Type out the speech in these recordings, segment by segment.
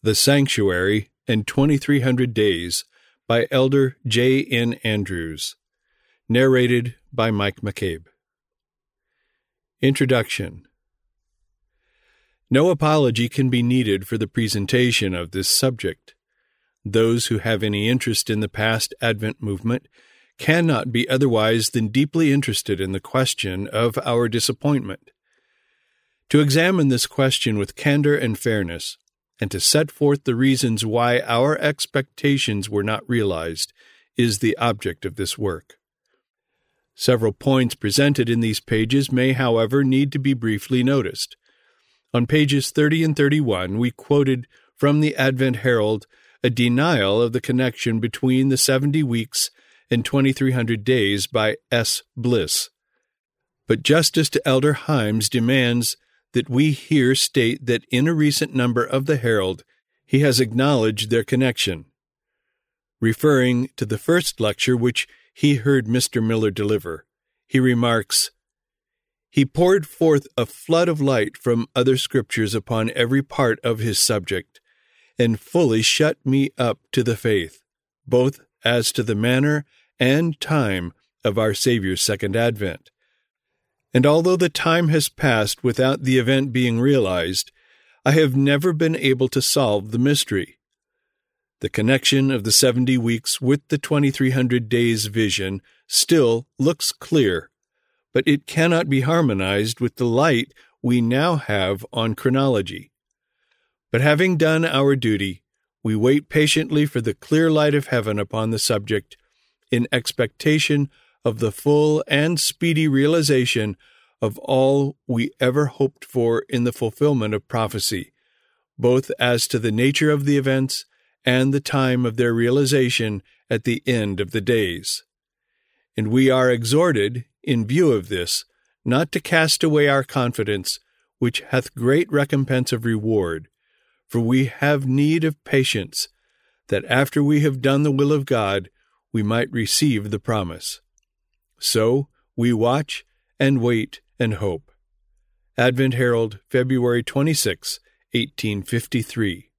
The Sanctuary and 2300 Days by Elder J. N. Andrews. Narrated by Mike McCabe. Introduction. No apology can be needed for the presentation of this subject. Those who have any interest in the past Advent movement cannot be otherwise than deeply interested in the question of our disappointment. To examine this question with candor and fairness, and to set forth the reasons why our expectations were not realized, is the object of this work. Several points presented in these pages may, however, need to be briefly noticed. On pages 30 and 31, we quoted from the Advent Herald a denial of the connection between the 70 weeks and 2300 days by S. Bliss. But justice to Elder Himes demands that we here state that in a recent number of the Herald, he has acknowledged their connection. Referring to the first lecture which he heard Mr. Miller deliver, he remarks, "He poured forth a flood of light from other scriptures upon every part of his subject, and fully shut me up to the faith, both as to the manner and time of our Savior's second advent. And although the time has passed without the event being realized, I have never been able to solve the mystery. The connection of the 70 weeks with the 2300 days vision still looks clear, but it cannot be harmonized with the light we now have on chronology. But having done our duty, we wait patiently for the clear light of heaven upon the subject, in expectation of the full and speedy realization of all we ever hoped for in the fulfillment of prophecy, both as to the nature of the events and the time of their realization at the end of the days. And we are exhorted, in view of this, not to cast away our confidence, which hath great recompense of reward, for we have need of patience, that after we have done the will of God, we might receive the promise. So we watch and wait and hope." Advent Herald, February 26, 1853.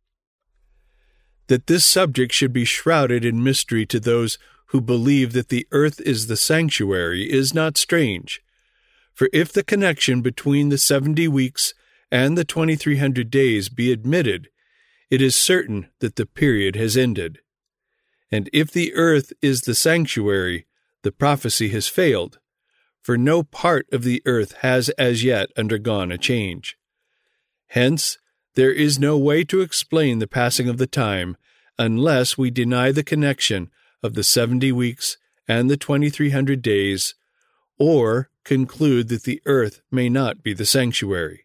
That this subject should be shrouded in mystery to those who believe that the earth is the sanctuary is not strange, for if the connection between the 70 weeks and the 2300 days be admitted, it is certain that the period has ended. And if the earth is the sanctuary, the prophecy has failed, for no part of the earth has as yet undergone a change. Hence, there is no way to explain the passing of the time unless we deny the connection of the 70 weeks and the 2300 days, or conclude that the earth may not be the sanctuary.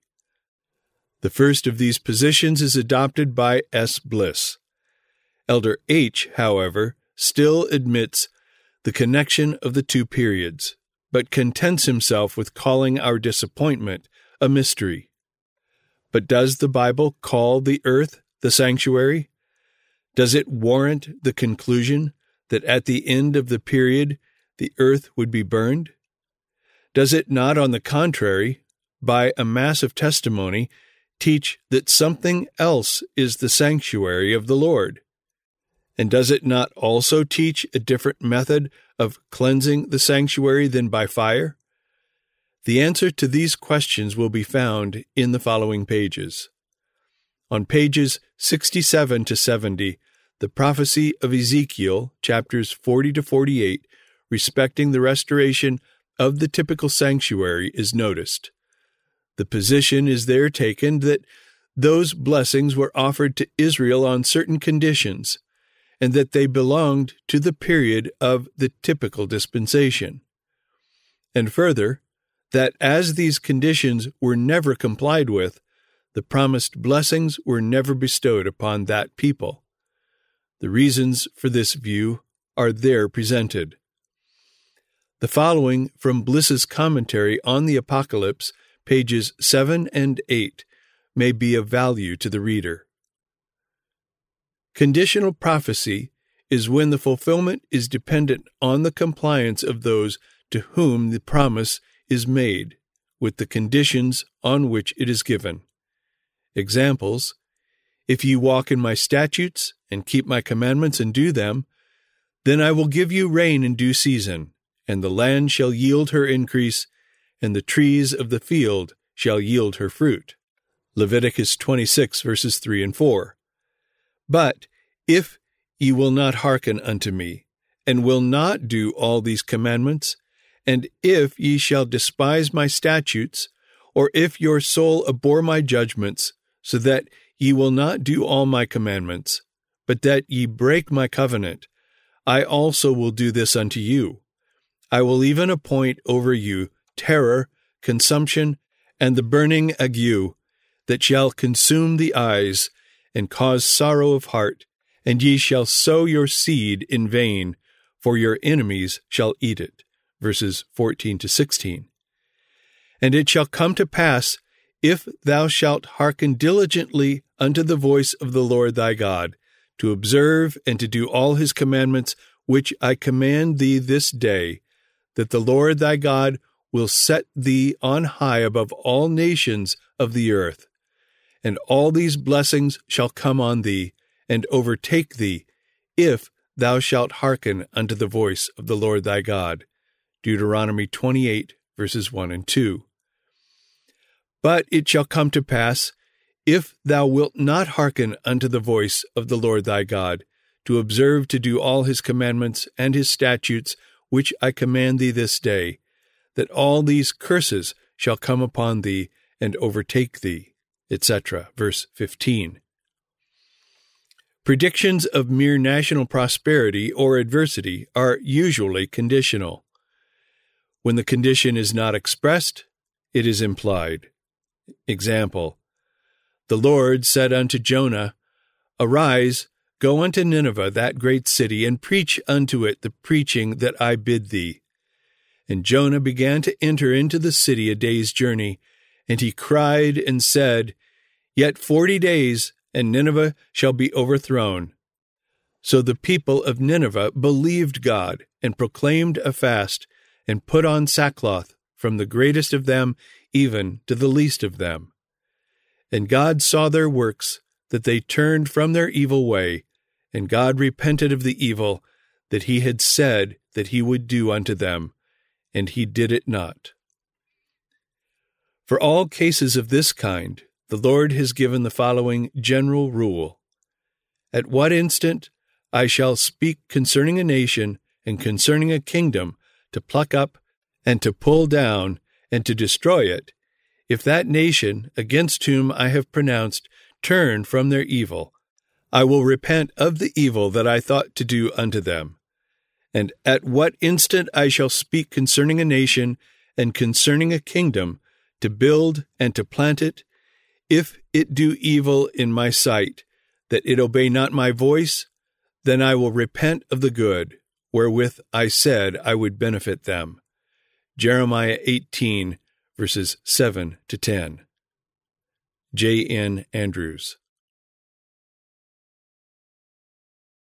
The first of these positions is adopted by S. Bliss. Elder H., however, still admits the connection of the two periods, but contents himself with calling our disappointment a mystery. But does the Bible call the earth the sanctuary? Does it warrant the conclusion that at the end of the period the earth would be burned? Does it not, on the contrary, by a massive testimony, teach that something else is the sanctuary of the Lord? And does it not also teach a different method of cleansing the sanctuary than by fire? The answer to these questions will be found in the following pages. On pages 67 to 70, the prophecy of Ezekiel, chapters 40 to 48, respecting the restoration of the typical sanctuary is noticed. The position is there taken that those blessings were offered to Israel on certain conditions, and that they belonged to the period of the typical dispensation. And further, that as these conditions were never complied with, the promised blessings were never bestowed upon that people. The reasons for this view are there presented. The following from Bliss's commentary on the Apocalypse, pages 7 and 8, may be of value to the reader. Conditional prophecy is when the fulfillment is dependent on the compliance of those to whom the promise is made, with the conditions on which it is given. Examples: If ye walk in my statutes, and keep my commandments, and do them, then I will give you rain in due season, and the land shall yield her increase, and the trees of the field shall yield her fruit. Leviticus 26, verses 3 and 4. But if ye will not hearken unto me, and will not do all these commandments, and if ye shall despise my statutes, or if your soul abhor my judgments, so that ye will not do all my commandments, but that ye break my covenant, I also will do this unto you. I will even appoint over you terror, consumption, and the burning ague, that shall consume the eyes, and cause sorrow of heart, and ye shall sow your seed in vain, for your enemies shall eat it. Verses 14 to 16. And it shall come to pass, if thou shalt hearken diligently unto the voice of the Lord thy God, to observe and to do all his commandments which I command thee this day, that the Lord thy God will set thee on high above all nations of the earth. And all these blessings shall come on thee, and overtake thee, if thou shalt hearken unto the voice of the Lord thy God. Deuteronomy 28, verses 1 and 2. But it shall come to pass, if thou wilt not hearken unto the voice of the Lord thy God, to observe to do all his commandments and his statutes, which I command thee this day, that all these curses shall come upon thee and overtake thee, etc. Verse 15. Predictions of mere national prosperity or adversity are usually conditional. When the condition is not expressed, it is implied. Example: the Lord said unto Jonah, Arise, go unto Nineveh, that great city, and preach unto it the preaching that I bid thee. And Jonah began to enter into the city a day's journey, and he cried and said, Yet 40 days, and Nineveh shall be overthrown. So the people of Nineveh believed God, and proclaimed a fast, and put on sackcloth, from the greatest of them even to the least of them. And God saw their works, that they turned from their evil way, and God repented of the evil that he had said that he would do unto them, and he did it not. For all cases of this kind, the Lord has given the following general rule. At what instant I shall speak concerning a nation and concerning a kingdom, to pluck up and to pull down and to destroy it, if that nation against whom I have pronounced turn from their evil, I will repent of the evil that I thought to do unto them. And at what instant I shall speak concerning a nation and concerning a kingdom, to build and to plant it, if it do evil in my sight, that it obey not my voice, then I will repent of the good, wherewith I said I would benefit them. Jeremiah 18, verses 7 to 10. J. N. Andrews.